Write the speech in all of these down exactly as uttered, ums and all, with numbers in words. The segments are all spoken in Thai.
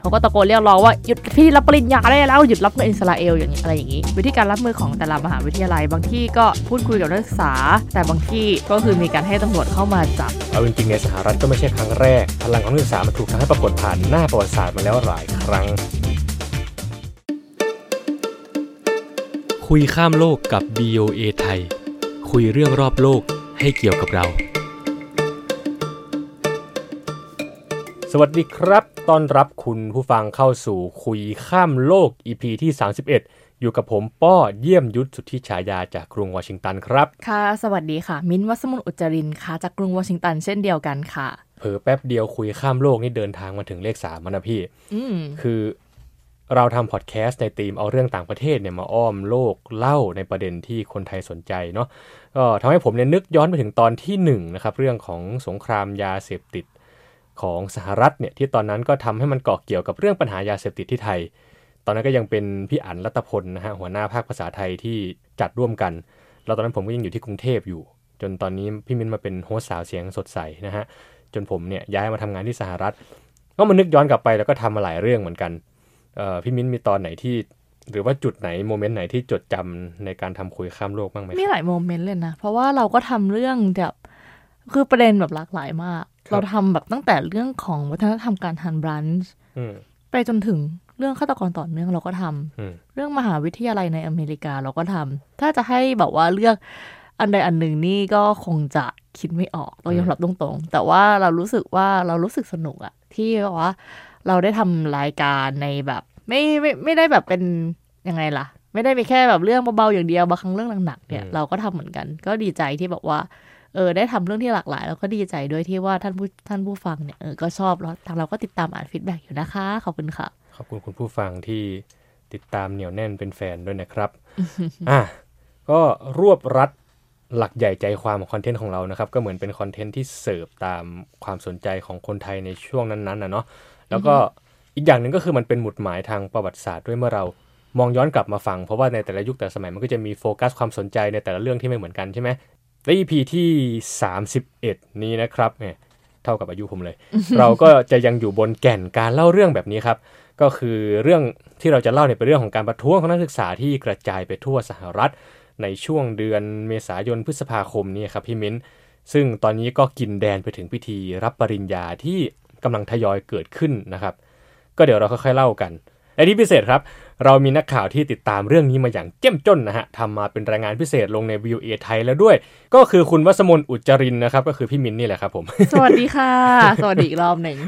เขาก็ตะโกนเรียกร้องว่าหยุดที่รับปริญญาได้แล้วหยุดรับเงินอิสราเอลอย่างนี้อะไรอย่างนี้วิธีการรับมือของแต่ละมหาวิทยาลัยบางที่ก็พูดคุยกับนักศึกษาแต่บางที่ก็คือมีการให้ตำรวจเข้ามาจับเอาจริงๆในสหรัฐก็ไม่ใช่ครั้งแรกพลังของนักศึกษามันถูกทำให้ปรากฏผ่านหน้าประวัติศาสตร์มาแล้วหลายครั้งคุยข้ามโลกกับ บี โอ เอ ไทยคุยเรื่องรอบโลกให้เกี่ยวกับเราสวัสดีครับต้อนรับคุณผู้ฟังเข้าสู่คุยข้ามโลก อี พี ที่สามสิบเอ็ดอยู่กับผมป้อเยี่ยมยุทธสุทธิฉายาจากกรุงวอชิงตันครับค่ะสวัสดีค่ะมิ้นท์ วัสมนอุจจารินค่ะจากกรุงวอชิงตันเช่นเดียวกันค่ะเผลอแป๊บเดียวคุยข้ามโลกนี่เดินทางมาถึงเลขสามแล้วนะพี่อืมคือเราทำพอดแคสต์ในธีมเอาเรื่องต่างประเทศเนี่ยมาอ้อมโลกเล่าในประเด็นที่คนไทยสนใจเนาะก็ทำให้ผมเนี่ยนึกย้อนไปถึงตอนที่หนึ่งนะครับเรื่องของสงครามยาเสพติดของสหรัฐเนี่ยที่ตอนนั้นก็ทำให้มันเกาะเกี่ยวกับเรื่องปัญหายาเสพติดที่ไทยตอนนั้นก็ยังเป็นพี่อั๋นรัตพลนะฮะหัวหน้าภาคภาษาไทยที่จัดร่วมกันแล้วตอนนั้นผมก็ยังอยู่ที่กรุงเทพอยู่จนตอนนี้พี่มิ้นมาเป็นโฮสต์สาวเสียงสดใสนะฮะจนผมเนี่ยย้ายมาทำงานที่สหรัฐก็มานึกย้อนกลับไปแล้วก็ทำมาหลายเรื่องเหมือนกันเอ่อพี่มิ้นมีตอนไหนที่หรือว่าจุดไหนโมเมนต์ไหนที่จดจำในการทำคุยข้ามโลกบ้างไหมมีหลายโมเมนต์เลยนะเพราะว่าเราก็ทำเรื่องแบบคือประเด็นแบบหลากหลายมากเราทำแบบตั้งแต่เรื่องของวัฒนธรรมการทานบรันช์ไปจนถึงเรื่องฆาตกรต่อเนื่องเราก็ทำเรื่องมหาวิทยาลัยในอเมริกาเราก็ทำถ้าจะให้แบบว่าเลือกอันใดอันหนึ่งนี่ก็คงจะคิดไม่ออกต้องยอมรับตรงๆแต่ว่าเรารู้สึกว่าเรารู้สึกสนุกอะที่ว่าเราได้ทำรายการในแบบไม่ไม่ไม่ได้แบบเป็นยังไงล่ะไม่ได้มีแค่แบบเรื่องเบาๆอย่างเดียวบางครั้งเรื่องหนักๆเนี่ยเราก็ทำเหมือนกันก็ดีใจที่แบบว่าเออได้ทำเรื่องที่หลากหลายแล้วก็ดีใจด้วยที่ว่าท่านผู้ท่านผู้ฟังเนี่ยเออก็ชอบแล้วทางเราก็ติดตามอ่านฟีดแบ็กอยู่นะคะขอบคุณค่ะขอบคุณคุณผู้ฟังที่ติดตามเหนียวแน่นเป็นแฟนด้วยนะครับ อ่ะก็รวบรัดหลักใหญ่ใจความของคอนเทนต์ของเรานะครับก็เหมือนเป็นคอนเทนต์ที่เสิร์ฟตามความสนใจของคนไทยในช่วงนั้นๆนะเนาะแล้วก็อีกอย่างหนึ่งก็คือมันเป็นหมุดหมายทางประวัติศาสตร์ด้วยเมื่อเรามองย้อนกลับมาฟังเพราะว่าในแต่ละยุคแต่ละสมัยมันก็จะมีโฟกัสความสนใจในแต่ละเรื่องที่ไม่เหมือนกันใช่ไหมใน อี พี ที่สามสิบเอ็ดนี้นะครับเนี่ยเท่ากับอายุผมเลย เราก็จะยังอยู่บนแก่นการเล่าเรื่องแบบนี้ครับก็คือเรื่องที่เราจะเล่าเนี่ยเป็นเรื่องของการประท้วงของนักศึกษาที่กระจายไปทั่วสหรัฐในช่วงเดือนเมษายนพฤษภาคมนี้ครับพี่มิ้นซึ่งตอนนี้ก็กินแดนไปถึงพิธีรับปริญญาที่กำลังทยอยเกิดขึ้นนะครับก็เดี๋ยวเราค่อยๆเล่ากันในที่พิเศษครับเรามีนักข่าวที่ติดตามเรื่องนี้มาอย่างเจ้มจนนะฮะทำมาเป็นรายงานพิเศษลงใน บี โอ เอ ไทยแล้วด้วยก็คือคุณวัสมนอุจจารินนะครับก็คือพี่มิ้นนี่แหละครับผมสวัสดีค่ะ สวัสดีอีกรอบหนึ่ง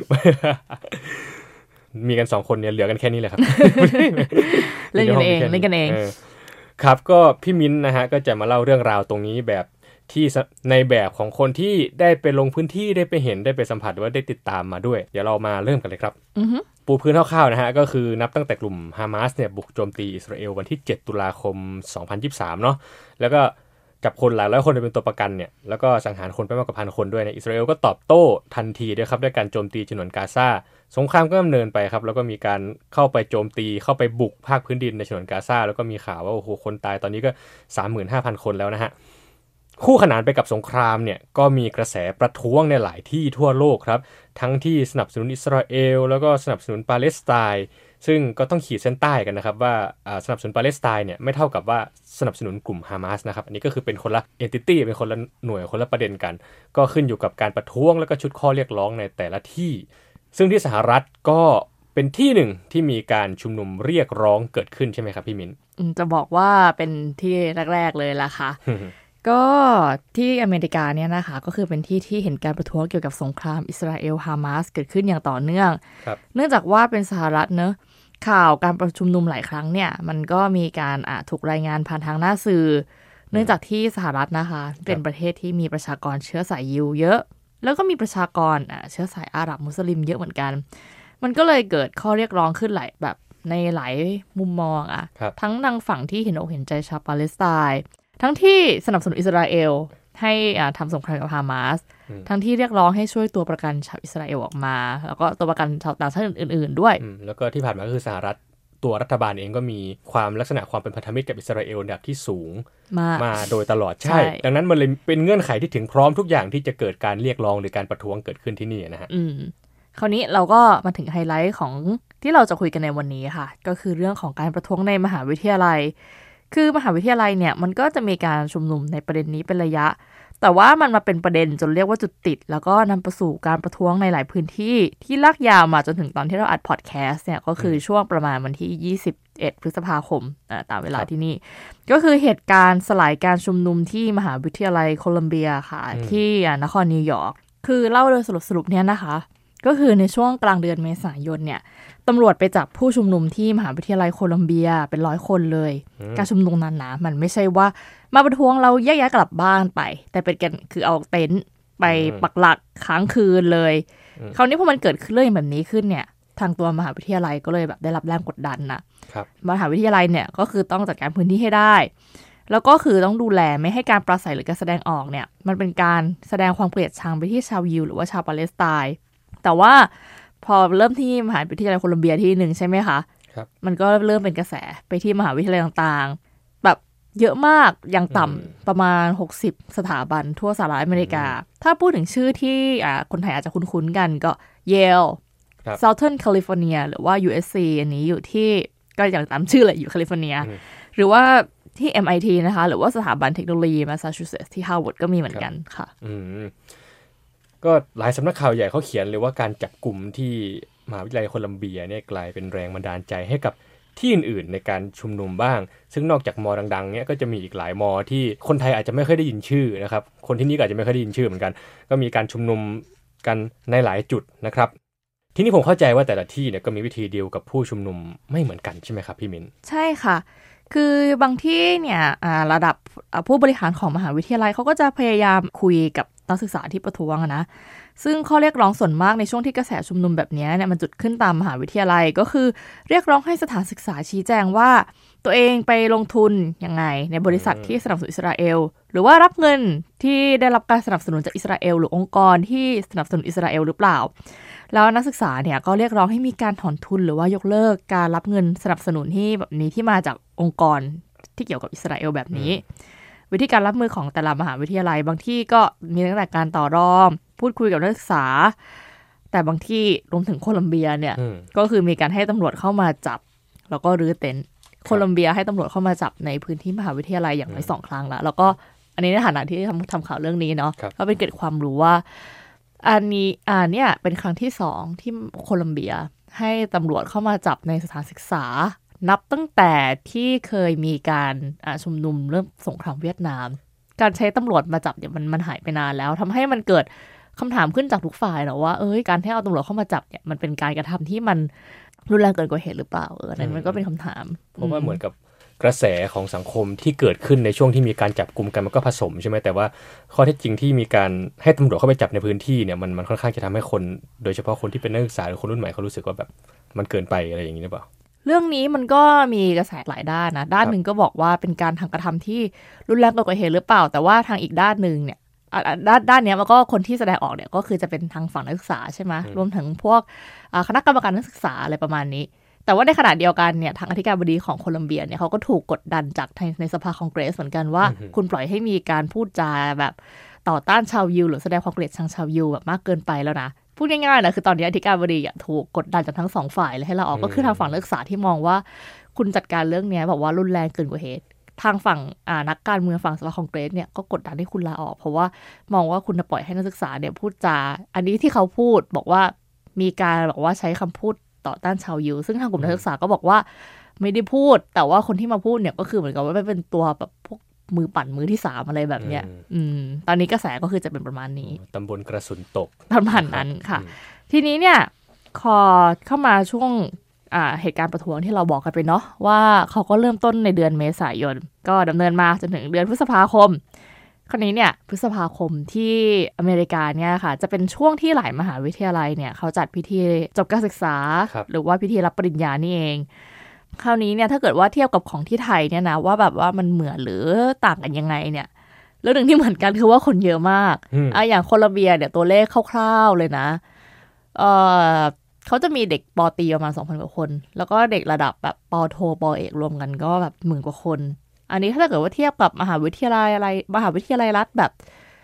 มีกันสองคนเนี่ยเหลือกันแค่นี้แหละครับเล่นกันเองเล่นกันเองครับก็พี่มิ้นนะฮะก็จะมาเล่าเรื่องราวตรงนี้แบบที่ในแบบของคนที่ได้ไปลงพื้นที่ได้ไปเห็นได้ไปสัมผัสว่าได้ติดตามมาด้วยเดี๋ยวเรามาเริ่มกันเลยครับปูพื้นคร่าวๆนะฮะก็คือนับตั้งแต่กลุ่มฮามาสเนี่ยบุกโจมตีอิสราเอลวันที่เจ็ดตุลาคมสองพันยี่สิบสามเนาะแล้วก็จับคนหลายร้อยคนไปเป็นตัวประกันเนี่ยแล้วก็สังหารคนไปมากกว่าพันคนด้วยในอิสราเอลก็ตอบโต้ทันทีด้วยครับด้วยการโจมตีฉนวนกาซาสงครามก็ดำเนินไปครับแล้วก็มีการเข้าไปโจมตีเข้าไปบุกภาคพื้นดินในฉนวนกาซาแล้วก็มีข่าวว่าโอ้โหคนตายตอนนี้ก็ สามหมื่นห้าพัน คนแล้วนะฮะคู่ขนานไปกับสงครามเนี่ยก็มีกระแสประท้วงในหลายที่ทั่วโลกครับทั้งที่สนับสนุนอิสราเอลแล้วก็สนับสนุนปาเลสไตน์ซึ่งก็ต้องขีดเส้นใต้กันนะครับว่าสนับสนุนปาเลสไตน์เนี่ยไม่เท่ากับว่าสนับสนุนกลุ่มฮามาสนะครับอันนี้ก็คือเป็นคนละเอนติตี้เป็นคนละหน่วยคนละประเด็นกันก็ขึ้นอยู่กับการประท้วงแล้วก็ชุดข้อเรียกร้องในแต่ละที่ซึ่งที่สหรัฐก็เป็นที่หนึ่งที่มีการชุมนุมเรียกร้องเกิดขึ้นใช่ไหมครับพี่มิ้นจะบอกว่าเป็นที่แรกๆเลยล่ะค่ะ ก็ที่อเมริกาเนี่ยนะคะก็คือเป็นที่ที่เห็นการประท้วงเกี่ยวกับสงครามอิสราเอลฮามาสเกิดขึ้นอย่างต่อเนื่องเนื่องจากว่าเป็นสหรัฐเนอะข่าวการประชุมนุมหลายครั้งเนี่ยมันก็มีการอ่ะถูกรายงานผ่านทางหน้าสื่อเนื่องจากที่สหรัฐนะคะเป็นประเทศที่มีประชากรเชื้อสายยิวเยอะแล้วก็มีประชากรอ่ะเชื้อสายอาหรับมุสลิมเยอะเหมือนกันมันก็เลยเกิดข้อเรียกร้องขึ้นหลายแบบในหลายมุมมองอ่ะทั้งทางฝั่งที่เห็นอกเห็นใจชาวปาเลสไตน์ทั้งที่สนับสนุนอิสราเอลให้อ่าทำสงครามกับฮามาสทั้งที่เรียกร้องให้ช่วยตัวประกันชาวอิสราเอลออกมาแล้วก็ตัวประกันชาวต่างชาติอื่นๆด้วยแล้วก็ที่ผ่านมาก็คือสหรัฐตัวรัฐบาลเองก็มีความลักษณะความเป็นพันธมิตรกับอิสราเอลระดับที่สูงมามาโดยตลอดใช่ดังนั้นมันเลยเป็นเงื่อนไขที่ถึงพร้อมทุกอย่างที่จะเกิดการเรียกร้องหรือการประท้วงเกิดขึ้นที่นี่นะฮะคราวนี้เราก็มาถึงไฮไลท์ของที่เราจะคุยกันในวันนี้ค่ะก็คือเรื่องของการประท้วงในมหาวิทยาลัยคือมหาวิทยาลัยเนี่ยมันก็จะมีการชุมนุมในประเด็นนี้เป็นระยะแต่ว่ามันมาเป็นประเด็นจนเรียกว่าจุดติดแล้วก็นำไปสู่การประท้วงในหลายพื้นที่ที่ลากยาวมาจนถึงตอนที่เราอัดพอดแคสต์เนี่ยก็คือช่วงประมาณวันที่ยี่สิบเอ็ดพฤษภาคมตามเวลาที่นี่ก็คือเหตุการณ์สลายการชุมนุมที่มหาวิทยาลัยโคลัมเบียค่ะที่นครนิวยอร์กคือเล่าโดยสรุปสรุปเนี่ยนะคะก็คือในช่วงกลางเดือนเมษายนเนี่ยตำรวจไปจับผู้ชุมนุมที่มหาวิทยาลัยโคลัมเบียเป็นร้อยคนเลยการชุมนุมนั้นนะมันไม่ใช่ว่ามาประท้วงเราแยกย้ายกลับบ้านไปแต่เป็นกันคือเอาเต็นท์ไปปักหลักค้างคืนเลยคราวนี้พอมันเกิดขึ้นเรื่องแบบนี้ขึ้นเนี่ยทางตัวมหาวิทยาลัยก็เลยแบบได้รับแรงกดดันนะครับมหาวิทยาลัยเนี่ยก็คือต้องจัดการพื้นที่ให้ได้แล้วก็คือต้องดูแลไม่ให้การปราศัยหรือการแสดงออกเนี่ยมันเป็นการแสดงความเกลียดชังไปที่ชาวยิวหรือว่าชาวปาเลสไตน์แต่ว่าพอเริ่มที่มหาวิทยาลัยโคลัมเบียที่หนึ่งใช่ไหมคะครับมันก็เริ่มเป็นกระแสไปที่มหาวิทยาลัยต่างๆแบบเยอะมากอย่างต่ำประมาณหกสิบสถาบันทั่วสหรัฐอเมริกาถ้าพูดถึงชื่อที่อ่าคนไทยอาจจะคุ้นๆกันก็ Yale Southern California หรือว่า ยู เอส ซี อันนี้อยู่ที่ก็อย่างตามชื่อเลยอยู่แคลิฟอร์เนียหรือว่าที่ เอ็ม ไอ ที นะคะหรือว่าสถาบันเทคโนโลยี Massachusetts ที่ Harvard ก็มีเหมือนกันค่ะอืมก็หลายสำนักข่าวใหญ่เขาเขียนเลยว่าการจับกลุ่มที่มหาวิทยาลัยโคลัมเบียเนี่ยกลายเป็นแรงบันดาลใจให้กับที่อื่นๆในการชุมนุมบ้างซึ่งนอกจากมอดังๆเนี่ยก็จะมีอีกหลายมอที่คนไทยอาจจะไม่เคยได้ยินชื่อนะครับคนที่นี่อาจจะไม่เคยได้ยินชื่อเหมือนกันก็มีการชุมนุมกันในหลายจุดนะครับทีนี้ผมเข้าใจว่าแต่ละที่เนี่ยก็มีวิธีดีลกับผู้ชุมนุมไม่เหมือนกันใช่ไหมครับพี่มินใช่ค่ะคือบางที่เนี่ยระดับผู้บริหารของมหาวิทยาลัยเขาก็จะพยายามคุยกับนักศึกษาที่ประท้วงนะซึ่งข้อเรียกร้องส่วนมากในช่วงที่กระแสชุมนุมแบบนี้เนี่ยมันจุดขึ้นตามมหาวิทยาลัยก็คือเรียกร้องให้สถานศึกษาชี้แจงว่าตัวเองไปลงทุนยังไงในบริษัทที่สนับสนุนอิสราเอลหรือว่ารับเงินที่ได้รับการสนับสนุนจากอิสราเอลหรือองค์กรที่สนับสนุนอิสราเอลหรือเปล่าแล้วนักศึกษาเนี่ยก็เรียกร้องให้มีการถอนทุนหรือว่ายกเลิกการรับเงินสนับสนุนที่แบบนี้ที่มาจากองค์กรที่เกี่ยวกับอิสราเอลแบบนี้วิธีการรับมือของแต่ละมหาวิทยาลัยบางที่ก็มีตั้งแต่การต่อรองพูดคุยกับนักศึกษาแต่บางที่รวมถึงโคลัมเบียเนี่ยก็คือมีการให้ตำรวจเข้ามาจับแล้วก็รื้อเต็นท์โคลัมเบียให้ตำรวจเข้ามาจับในพื้นที่มหาวิทยาลัยอย่างน้อยสองครั้งแล้วแล้วก็อันนี้ในฐานะที่ทำทำข่าวเรื่องนี้เนาะก็เป็นเกิดความรู้ว่าอันนี้อ่าเนี่ยเป็นครั้งที่สองที่โคลัมเบียให้ตำรวจเข้ามาจับในสถานศึกษานับตั้งแต่ที่เคยมีการชุมนุมเรื่องสงครามเวียดนามการใช้ตำรวจมาจับเนี่ยมันมันหายไปนานแล้วทำให้มันเกิดคำถามขึ้นจากทุกฝ่ายนะว่าเอ้ยการที่เอาตำรวจเข้ามาจับเนี่ยมันเป็นการกระทำที่มันรุนแรงเกินกว่าเหตุหรือเปล่าเออนั่นมันก็เป็นคำถามเพราะว่าเหมือนกับกระแสของสังคมที่เกิดขึ้นในช่วงที่มีการจับกุมกันมันก็ผสมใช่ไหมแต่ว่าข้อเท็จจริงที่มีการให้ตำรวจเข้าไปจับในพื้นที่เนี่ยมันมันค่อนข้างจะทำให้คนโดยเฉพาะคนที่เป็นนักศึกษาหรือคนรุ่นใหม่เขารู้สึกว่าแบบมันเกินไปอะไรอย่างนี้หรือเปล่าเรื่องนี้มันก็มีกระแสหลายด้านนะด้านหนึ่งก็บอกว่าเป็นการทางกระทำที่รุนแรงเกินกว่าเหตุหรือเปล่าแต่ว่าทางอีกด้านหนึ่งเนี่ยด้านด้านนี้มันก็คนที่แสดงออกเนี่ยก็คือจะเป็นทางฝั่งนักศึกษาใช่ไหมรวมถึงพวกคณะกรรมการนักศึกษาอะไรประมาณนี้แต่ว่าในขณะเดียวกันเนี่ยทางอธิการบดีของโคลัมเบียเนี่ยเขาก็ถูกกดดันจากในสภาคองเกรสเหมือนกันว่าคุณปล่อยให้มีการพูดจาแบบต่อต้านชาวยิวหรือแสดงความเกลียดชังชาวยิวแบบมากเกินไปแล้วนะพูดง่ายๆนะคือตอนนี้อธิการบดีถูกกดดันจากทั้งสองฝ่ายเลยให้เราออกก็คือทางฝั่งนักศึกษาที่มองว่าคุณจัดการเรื่องนี้แบบว่ารุนแรงเกินกว่าเหตุทางฝั่งนักการเมืองฝั่งสภาคองเกรสเนี่ยก็กดดันให้คุณลาออกเพราะว่ามองว่าคุณปล่อยให้นักศึกษาเนี่ยพูดจาอันนี้ที่เขาพูดบอกว่ามีการบอกว่าใช้คำพูดต่อต้านชาวยิวซึ่งทางกลุ่มนักศึกษาก็บอกว่าไม่ได้พูดแต่ว่าคนที่มาพูดเนี่ยก็คือเหมือนกับว่าเป็นตัวแบบพวกมือปั่นมือที่สามอะไรแบบเนี้ยอืมตอนนี้กระแสก็คือจะเป็นประมาณนี้ตำบลกระสุนตกประมาณนั้นค่ะทีนี้เนี่ยพอเข้ามาช่วงอ่าเหตุการณ์ประท้วงที่เราบอกกันไปเนาะว่าเขาก็เริ่มต้นในเดือนเมษายนก็ดำเนินมาจนถึงเดือนพฤษภาคมคราวนี้เนี่ยพฤษภาคมที่อเมริกาเนี่ยค่ะจะเป็นช่วงที่หลายมหาวิทยาลัยเนี่ยเขาจัดพิธีจบการศึกษาหรือว่าพิธีรับปริญญานี่เองคราวนี้เนี่ยถ้าเกิดว่าเทียบกับของที่ไทยเนี่ยนะว่าแบบว่ามันเหมือนหรือต่างกันยังไงเนี่ยเรื่องหนึ่งที่เหมือนกันคือว่าคนเยอะมากอ่ะอย่างโคลัมเบียเนี่ยตัวเลขคร่าวๆเลยนะเออเขาจะมีเด็กป.ตรีประมาณ สองพัน กว่าคนแล้วก็เด็กระดับแบบป.โทป.เอกรวมกันก็แบบหมื่นกว่าคนอันนี้ถ้าเกิดว่าเทียบกับมหาวิทยาลัยอะไรมหาวิทยาลัยรัฐแบบ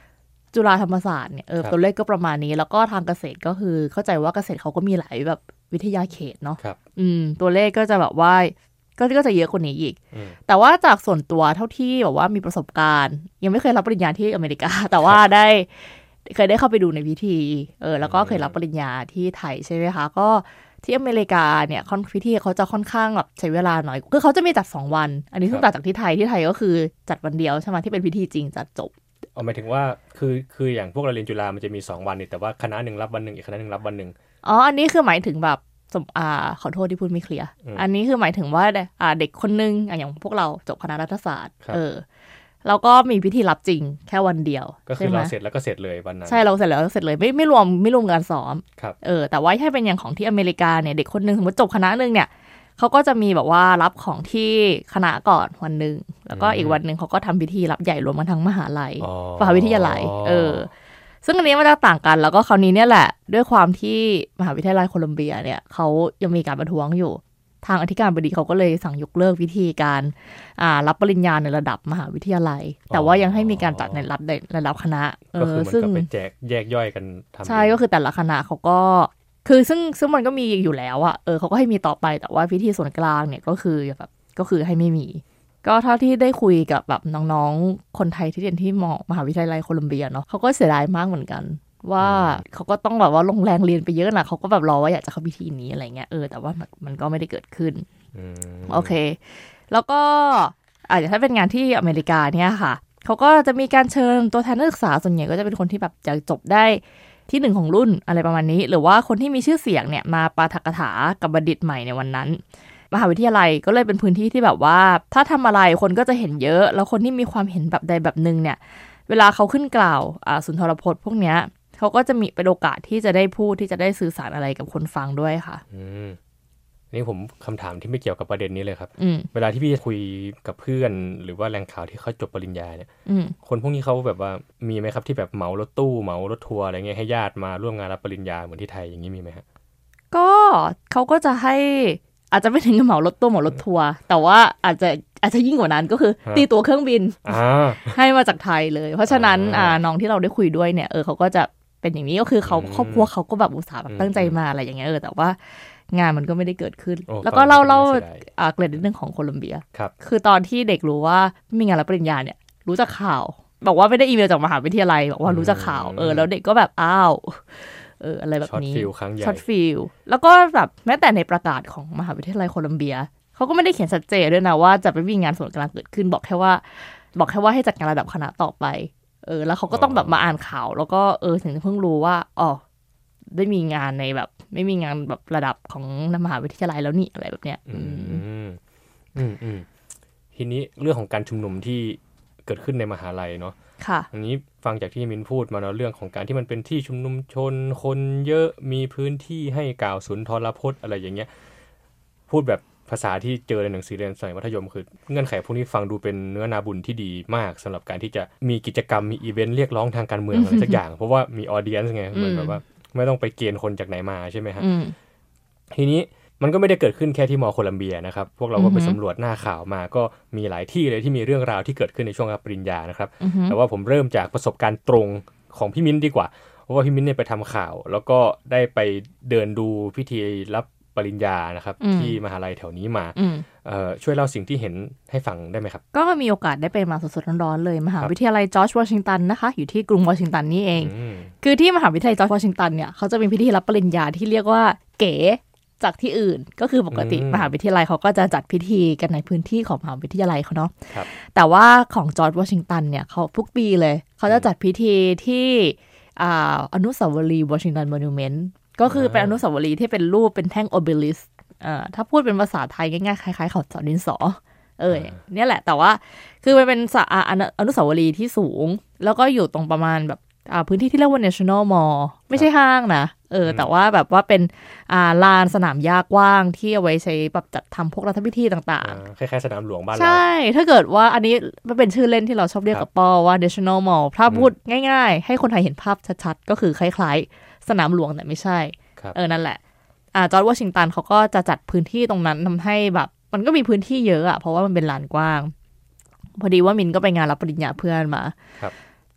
จุฬาธรรมศาสตร์เนี่ยเออตัวเลขก็ประมาณนี้แล้วก็ทางเกษตรก็คือเข้าใจว่าเกษตรเขาก็มีหลายแบบวิทยาเขตเนาะอืมตัวเลขก็จะแบบว่าก็ก็จะเยอะกว่านี้อีกแต่ว่าจากส่วนตัวเท่าที่แบบว่ามีประสบการณ์ยังไม่เคยรับปริญญาที่อเมริกาแต่ว่าได้เคยได้เข้าไปดูในพิธีเออแล้วก็เคยรับปริญญาที่ไทยใช่ไหมคะก็ที่อเมริกาเนี่ยค่อนพิธีเขาจะค่อนข้างแบบใช้เวลาหน่อยคือเขาจะมีจัดสองวันอันนี้ซึ่งต่างจากที่ไทยที่ไทยก็คือจัดวันเดียวใช่ไหมที่เป็นพิธีจริงจัดจบเอาหมายถึงว่าคือคืออย่างพวกเราเรียนจุฬามันจะมีสองวันนี่แต่ว่าคณะหนึ่งรับวันหนึ่งอีกคณะหนึ่งรับวันหนึ่งอ๋ออันนี้คือหมายถึงแบบสมอ่าขอโทษที่พูดไม่เคลียร์อันนี้คือหมายถึงว่าอ่าเด็กคนนึงอย่างพวกเราจบคณะรัฐศาสตร์เออแล้วก็มีพิธีรับจริงแค่วันเดียวก็คือเราเสร็จแล้วก็เสร็จเลยวันนั้นใช่เราเสร็จแล้วเสร็จเลยไม่ไม่รวมไม่รวมการซ้อมครับเออแต่ว่าถ้าเป็นอย่างของที่อเมริกาเนี่ยเด็กคนนึงสมมติจบคณะนึงเนี่ยเขาก็จะมีแบบว่ารับของที่คณะก่อนวันนึงแล้วก็อีกวันนึงเขาก็ทำพิธีรับใหญ่รวมกันทั้งมหาลัยมหาวิทยาลัยเออซึ่งอันนี้มันจะต่างกันแล้วก็คราวนี้เนี่ยแหละด้วยความที่มหาวิทยาลัยโคลัมเบียเนี่ยเขายังมีการประท้วงอยู่ทางอธิการบดีเขาก็เลยสั่งยกเลิกวิธีการอ่ารับปริญญาในระดับมหาวิทยาลัยแต่ว่ายังให้มีการจัดในระดับในระดับคณะเออซึ่งมันก็เป็นแจกแยกย่อยกันทำใช่ก็คือแต่ละคณะเขาก็คือซึ่งซึ่งมันก็มีอยู่แล้วอ่ะเออเขาก็ให้มีต่อไปแต่ว่าพิธีส่วนกลางเนี่ยก็คือแบบก็คือให้ไม่มีก็เท่าที่ได้คุยกับแบบน้องๆคนไทยที่เรียนที่มหาวิทยาลัยโคลัมเบียเนาะเขาก็เสียดายมากเหมือนกันว่าเขาก็ต้องแบบว่าลงแรงเรียนไปเยอะนะเขาก็แบบรอว่าอยากจะเข้าพิธีนี้อะไรเงี้ยเออแต่ว่ามันก็ไม่ได้เกิดขึ้นโอเคแล้วก็อาจจะถ้าเป็นงานที่อเมริกาเนี่ยค่ะเขาก็จะมีการเชิญตัวแทนนักศึกษาส่วนใหญ่ก็จะเป็นคนที่แบบจะจบได้ที่หนึ่งของรุ่นอะไรประมาณนี้หรือว่าคนที่มีชื่อเสียงเนี่ยมาปาฐกถากับบัณฑิตใหม่ในวันนั้นมหาวิทยาลัยก็เลยเป็นพื้นที่ที่แบบว่าถ้าทำอะไรคนก็จะเห็นเยอะแล้วคนที่มีความเห็นแบบใดแบบหนึ่งเนี่ยเวลาเขาขึ้นกล่าวสุนทรพจน์พวกเนี้ยเขาก็จะมีเป็นโอกาสที่จะได้พูดที่จะได้สื่อสารอะไรกับคนฟังด้วยค่ะอืมนี่ผมคำถามที่ไม่เกี่ยวกับประเด็นนี้เลยครับเวลาที่พี่คุยกับเพื่อนหรือว่าแหล่งข่าวที่เขาจบปริญญาเนี่ยคนพวกนี้เขาแบบว่ามีไหมครับที่แบบเหมารถตู้เหมารถทัวร์อะไรเงี้ยให้ญาติมาร่วมงานรับปริญญาเหมือนที่ไทยอย่างนี้มีไหมฮะก็เขาก็จะให้อาจจะไม่ถึงกับเหมารถตู้เหมารถทัวร์แต่ว่าอาจจะอาจจะยิ่งกว่านั้นก็คือตีตั๋วเครื่องบินให้มาจากไทยเลยเพราะฉะนั้นน้องที่เราได้คุยด้วยเนี่ยเออเขาก็จะเป็นอย่างนี้ก็คือเขาครอบครัวเขาก็แบบอุตส่าห์แบบตั้งใจมาอะไรอย่างเงี้ยเออแต่ว่างานมันก็ไม่ได้เกิดขึ้นแล้วก็เล่าเล่าเกรดเรื่องของโคลัมเบียคือตอนที่เด็กรู้ว่ามีงานรับปริญญาเนี่ยรู้จากข่าวบอกว่าไม่ได้อีเมลจากมหาวิทยาลัยบอกว่ารู้จากข่าวเออแล้วเด็กก็แบบอ้าวเอออะไรแบบนี้ช็อตฟิลครั้งใหญ่ช็อตฟิลแล้วก็แบบแม้แต่ในประกาศของมหาวิทยาลัยโคลัมเบียเขาก็ไม่ได้เขียนชัดเจนด้วยนะว่าจะไปวิ่งงานส่วนกลางเกิดขึ้นบอกแค่ว่าบอกแค่ว่าให้จัดการระดับคณะต่อไปเออแล้วเขาก็ต้องแบบมาอ่านข่าวแล้วก็เออถึงเพิ่งรู้ว่าอ๋อได้มีงานในแบบไม่มีงานแบบระดับของมหาวิทยาลัยแล้วนี่อะไรแบบเนี้ยอืมอืมอืมทีนี้เรื่องของการชุมนุมที่เกิดขึ้นในมหาลัยเนาะค่ะอันนี้ฟังจากที่มินพูดมาเนาะเรื่องของการที่มันเป็นที่ชุมนุมชนคนเยอะมีพื้นที่ให้กล่าวสุนทรพจน์อะไรอย่างเงี้ยพูดแบบภาษาที่เจอในหนังสือเรียนสมัยมัธยมคือเงื่อนไขพวกนี้ฟังดูเป็นเนื้อนาบุญที่ดีมากสำหรับการที่จะมีกิจกรรมมีอีเวนต์เรียกร้องทางการเมืองอะไรสักอย่างเพราะว่ามีออเดียนซ์ไงเหมือนแบบว่าไม่ต้องไปเกณฑ์คนจากไหนมาใช่ไหมฮะทีนี้มันก็ไม่ได้เกิดขึ้นแค่ที่มอโคลัมเบียนะครับพวกเราก็ไปสำรวจหน้าข่าวมาก็มีหลายที่เลยที่มีเรื่องราวที่เกิดขึ้นในช่วงรับปริญญานะครับแต่ว่าผมเริ่มจากประสบการณ์ตรงของพี่มิ้นดีกว่าเพราะว่าพี่มิ้นเนี่ยไปทำข่าวแล้วก็ได้ไปเดินดูพิธีรับปริญญานะครับที่มหาลัยแถวนี้มาช่วยเล่าสิ่งที่เห็นให้ฟังได้ไหมครับก็มีโอกาสได้ไปมาสดๆร้อนๆเลยมหาวิทยาลัยจอร์จวอชิงตันนะคะอยู่ที่กรุงวอชิงตันนี่เองคือที่มหาวิทยาลัยจอร์จวอชิงตันเนี่ยเขาจะมีพิธีรับปริญญาที่เรียกว่าเก๋จากที่อื่นก็คือปกติมหาวิทยาลัยเขาก็จะจัดพิธีกันในพื้นที่ของมหาวิทยาลัยเขาเนาะแต่ว่าของจอร์จวอชิงตันเนี่ยเขาทุกปีเลยเขาจะจัดพิธีที่อนุสาวรีย์วอชิงตันมอนูเมนต์ก็คือเป็นอนุสาวรีย์ที่เป็นรูปเป็นแท่งโอเบลิสอ่าถ้าพูดเป็นภาษาไทยง่ายๆคล้ายๆเขาเสาดินสอเออเนี่ยแหละแต่ว่าคือมันเป็นอนุสาวรีย์ที่สูงแล้วก็อยู่ตรงประมาณแบบพื้นที่ที่เรียกว่า National Mall ไม่ใช่ห้างนะเออแต่ว่าแบบว่าเป็นอ่าลานสนามหญ้ากว้างที่เอาไว้ใช้แบบจัดทำพวกรัฐพิธีต่างๆคล้ายๆสนามหลวงบ้านเราใช่ถ้าเกิดว่าอันนี้มันเป็นชื่อเล่นที่เราชอบเรียกกับปอว่า National Mall ถ้าพูดง่ายๆให้คนไทยเห็นภาพชัดๆก็คือคล้ายๆสนามหลวงแต่ไม่ใช่เออนั่นแหละอ่าจอร์จวอชิงตันเขาก็จะจัดพื้นที่ตรงนั้นทำให้แบบมันก็มีพื้นที่เยอะอะเพราะว่ามันเป็นลานกว้างพอดีว่ามินก็ไปงานรับปริญญาเพื่อนมา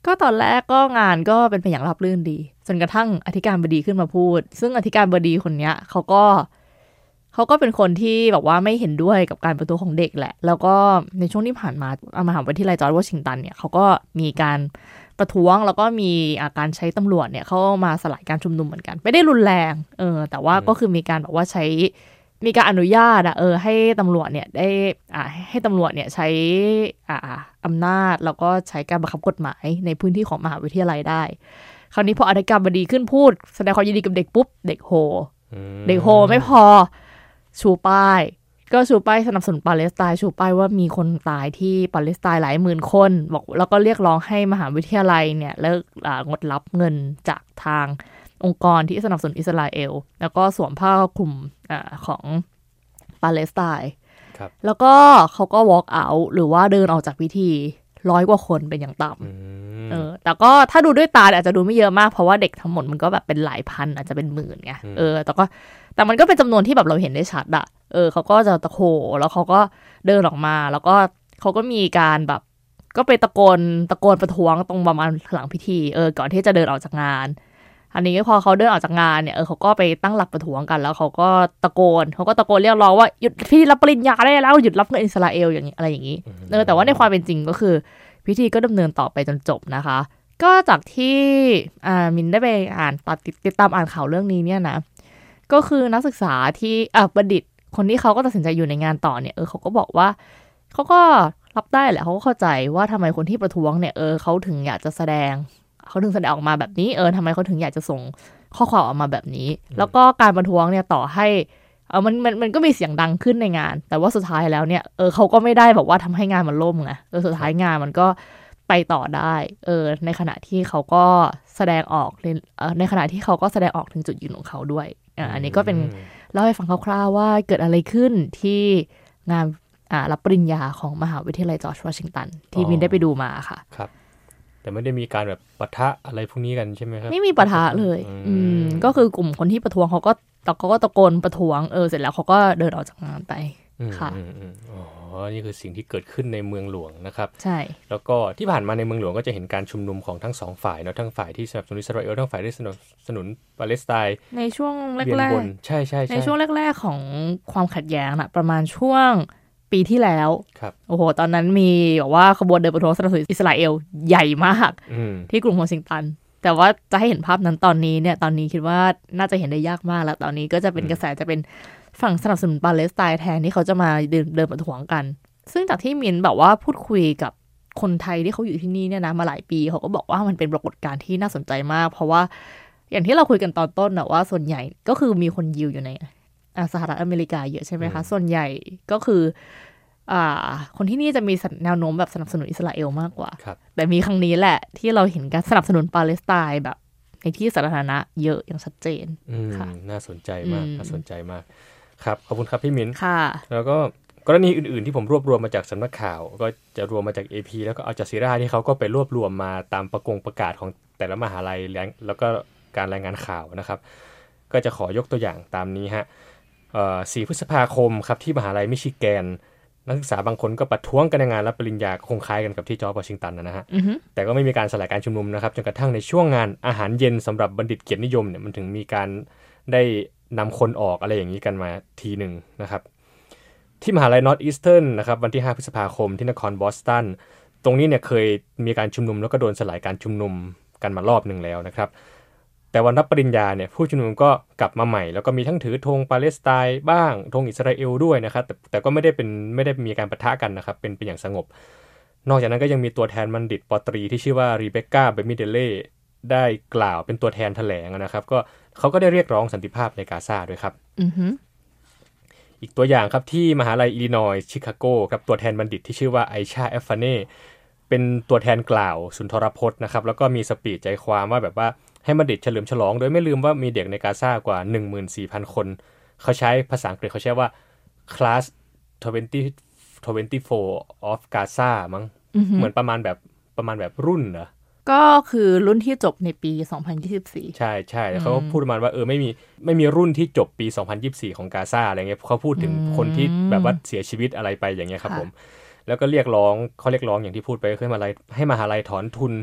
ก็ตอนแรกก็งานก็เป็นไปอย่างราบรื่นดีจนกระทั่งอธิการบดีขึ้นมาพูดซึ่งอธิการบดีคนเนี้ยเขาก็เขาก็เป็นคนที่แบบว่าไม่เห็นด้วยกับการประท้วงของเด็กแหละแล้วก็ในช่วงที่ผ่านมามหาวิทยาลัยจอร์จวอชิงตันเนี่ยเขาก็มีการประท้วงแล้วก็มีการใช้ตำรวจเนี่ยเข้ามาสลายการชุมนุมเหมือนกันไม่ได้รุนแรงเออแต่ว่าก็คือมีการแบบว่าใช้มีการอนุญาตอะเออให้ตำรวจเนี่ยได้อ่าให้ตำรวจเนี่ยใช้อ่าอำนาจแล้วก็ใช้การบังคับกฎหมายในพื้นที่ของมหาวิทยาลัยได้คราวนี้พออธิการบดีขึ้นพูดแสดงความยินดีกับเด็กปุ๊บเด็กโฮเด็กโฮไม่พอชูป้ายก็ชูป้ายสนับสนุนปาเลสไตน์ชูป้ายว่ามีคนตายที่ปาเลสไตน์หลายหมื่นคนบอกแล้วก็เรียกร้องให้มหาวิทยาลัยเนี่ยเลิกงดรับเงินจากทางองค์กรที่สนับสนุนอิสราเอลแล้วก็สวมผ้าคลุมอ่าของปาเลสไตน์แล้วก็เขาก็ walk out หรือว่าเดินออกจากพิธีร้อยกว่าคนเป็นอย่างต่ำเออแต่ก็ถ้าดูด้วยตาอาจจะดูไม่เยอะมากเพราะว่าเด็กทั้งหมดมันก็แบบเป็นหลายพันอาจจะเป็นหมื่นไงเออแต่ก็แต่มันก็เป็นจำนวนที่แบบเราเห็นได้ชัดอะเออเขาก็จะตะโขแล้วเขาก็เดินออกมาแล้วก็เขาก็มีการแบบก็ไปตะโกนตะโกนประท้วงตรงประมาณหลังพิธีเออก่อนที่จะเดินออกจากงานอันนี้พอเขาเดินออกจากงานเนี่ยเออเขาก็ไปตั้งหลักประท้วงกันแล้วเขาก็ตะโกนเขาก็ตะโกนเรียกร้องว่าหยุดพิธีรับปริญญาได้แล้วหยุดรับเงินอิสราเอลอย่างนี้อะไรอย่างนี้เออแต่ว่าในความเป็นจริงก็คือพิธีก็ดำเนินต่อไปจนจบนะคะก็จากที่อ่ามินได้ไปอ่านติดตามอ่านข่าวเรื่องนี้เนี่ยนะก็คือนักศึกษาที่อ่าบัณฑิตคนที่เขาก็ตัดสินใจอยู่ในงานต่อเนี่ยเออเขาก็บอกว่าเขาก็รับได้แหละเขาก็เข้าใจว่าทำไมคนที่ประท้วงเนี่ยเออเขาถึงอยากจะแสดงเขาถึงแสดงออกมาแบบนี้เออทำไมเขาถึงอยากจะส่งข้อความออกมาแบบนี้แล้วก็การประท้วงเนี่ยต่อให้เออมันมันมันก็มีเสียงดังขึ้นในงานแต่ว่าสุดท้ายแล้วเนี่ยเออเขาก็ไม่ได้แบบว่าทำให้งานมันล่มไงเออสุดท้ายงานมันก็ไปต่อได้เออในขณะที่เขาก็แสดงออกเออในขณะที่เขาก็แสดงออกถึงจุดยืนของเขาด้วยอ่าอันนี้ก็เป็นเล่าให้ฟังคร่าวๆว่าเกิดอะไรขึ้นที่งานอ่ารับปริญญาของมหาวิทยาลัยจอร์จวอชิงตันที่มินได้ไปดูมาค่ะครับแต่ไม่ได้มีการแบบปะทะอะไรพวกนี้กันใช่ไหมครับไม่มีปะทะเลยอืมก็คือกลุ่มคนที่ประท้วงเขาก็เขาก็ตะโกนประท้วงเออเสร็จแล้วเขาก็เดินออกจากงานไปค่ะอ๋อนี่คือสิ่งที่เกิดขึ้นในเมืองหลวงนะครับใช่แล้วก็ที่ผ่านมาในเมืองหลวงก็จะเห็นการชุมนุมของทั้งสองฝ่ายเนาะทั้งฝ่ายที่สนับสนุนอิสราเอลทั้งฝ่ายที่สนับสนุนปาเลสไตน์ในช่วงแรกๆใช่ๆๆในช่วงแรกๆของความขัดแย้งน่ะประมาณช่วงปีที่แล้วโอ้โหตอนนั้นมีบอกว่าขบวนเดินประท้วงสนับสนุนอิสราเอลใหญ่มากที่กรุงวอชิงตันแต่ว่าจะให้เห็นภาพนั้นตอนนี้เนี่ยตอนนี้คิดว่าน่าจะเห็นได้ยากมากแล้วตอนนี้ก็จะเป็นกระแสจะเป็นฝั่งสนับสนุนปาเลสไตน์แทนที่เขาจะมาเดินเดินประท้วงกันซึ่งจากที่มินแบบว่าพูดคุยกับคนไทยที่เขาอยู่ที่นี่เนี่ยนะมาหลายปีเขาก็บอกว่ามันเป็นปรากฏการณ์ที่น่าสนใจมากเพราะว่าอย่างที่เราคุยกันตอนต้นนะว่าส่วนใหญ่ก็คือมีคนยิวอยู่ในสหรัฐอเมริกาเยอะใช่ไหมคะส่วนใหญ่ก็คืออ่าคนที่นี่จะมีแนวโน้มแบบสนับสนุนอิสราเอลมากกว่าแต่มีครั้งนี้แหละที่เราเห็นการสนับสนุนปาเลสไตน์แบบในที่สาธารณะเยอะอย่างชัดเจนค่ะน่าสนใจมากน่าสนใจมากครับขอบคุณครับพี่มิ้นค่ะแล้วก็กรณีอื่นๆที่ผมรวบรวมมาจากสำนักข่าวก็จะรวมมาจาก เอ พี แล้วก็อัลจาซีราที่เขาก็ไปรวบรวมมาตามประกงประกาศของแต่ละมหาลัยแล้วก็การรายงานข่าวนะครับก็จะขอยกตัวอย่างตามนี้ฮะเอ่อสี่พฤษภาคมครับที่มหาลัยมิชิแกนนักศึกษาบางคนก็ประท้วงกันในงานรับปริญญาคงคล้ายกันกับที่จอร์จวอชิงตันนะฮะ uh-huh. แต่ก็ไม่มีการสลายการชุมนุมนะครับจนกระทั่งในช่วงงานอาหารเย็นสำหรับบัณฑิตเกียรตินิยมเนี่ยมันถึงมีการได้นำคนออกอะไรอย่างนี้กันมาทีหนึ่งนะครับที่มหาลัย Northeastern นะครับวันที่ห้าพฤษภาคมที่นครบอสตันตรงนี้เนี่ยเคยมีการชุมนุมแล้วก็โดนสลายการชุมนุมกันมารอบหนึ่งแล้วนะครับแต่วันรับปริญญาเนี่ยผู้ชุมนุมก็กลับมาใหม่แล้วก็มีทั้งถือธงปาเลสไตน์บ้างธงอิสราเอลด้วยนะครับแต่แต่ก็ไม่ได้เป็นไม่ได้มีการปะทะกันนะครับเป็นเป็นอย่างสงบนอกจากนั้นก็ยังมีตัวแทนบัณฑิตปตรีที่ชื่อว่ารีเบคก้าเบมิเดเล่ได้กล่าวเป็นตัวแทนแถลงนะครับก็เขาก็ได้เรียกร้องสันติภาพในกาซาด้วยครับ uh-huh. อีกตัวอย่างครับที่มหาลัยอิลลินอยส์ชิคาโกครับตัวแทนบัณฑิตที่ชื่อว่าไอชาเอฟฟาเน่เป็นตัวแทนกล่าวสุนทรพจน์นะครับแล้วก็มีสปีชใจความว่าแบบว่าให้บัณฑิตเฉลิมฉลองโดยไม่ลืมว่ามีเด็กในกาซากว่า หนึ่งหมื่นสี่พัน คนเขาใช้ภาษาอังกฤษเขาใช้ว่า class ยี่สิบสี่ of Gaza มั้ง uh-huh. เหมือนประมาณแบบประมาณแบบรุ่นเหรอก็คือรุ่นที่จบในปีสองพันยี่สิบสี่ใช่ๆเขาพูดประมาณว่าเออไม่มีไม่มีรุ่นที่จบปีสองพันยี่สิบสี่ของกาซาอะไรเงี้ยเขาพูดถึงคนที่แบบว่าเสียชีวิตอะไรไปอย่างเงี้ยครับผมแล้วก็เรียกร้องเขาเรียกร้องอย่างที่พูดไปคือให้มหาลัยให้มหาลัยถอนทุน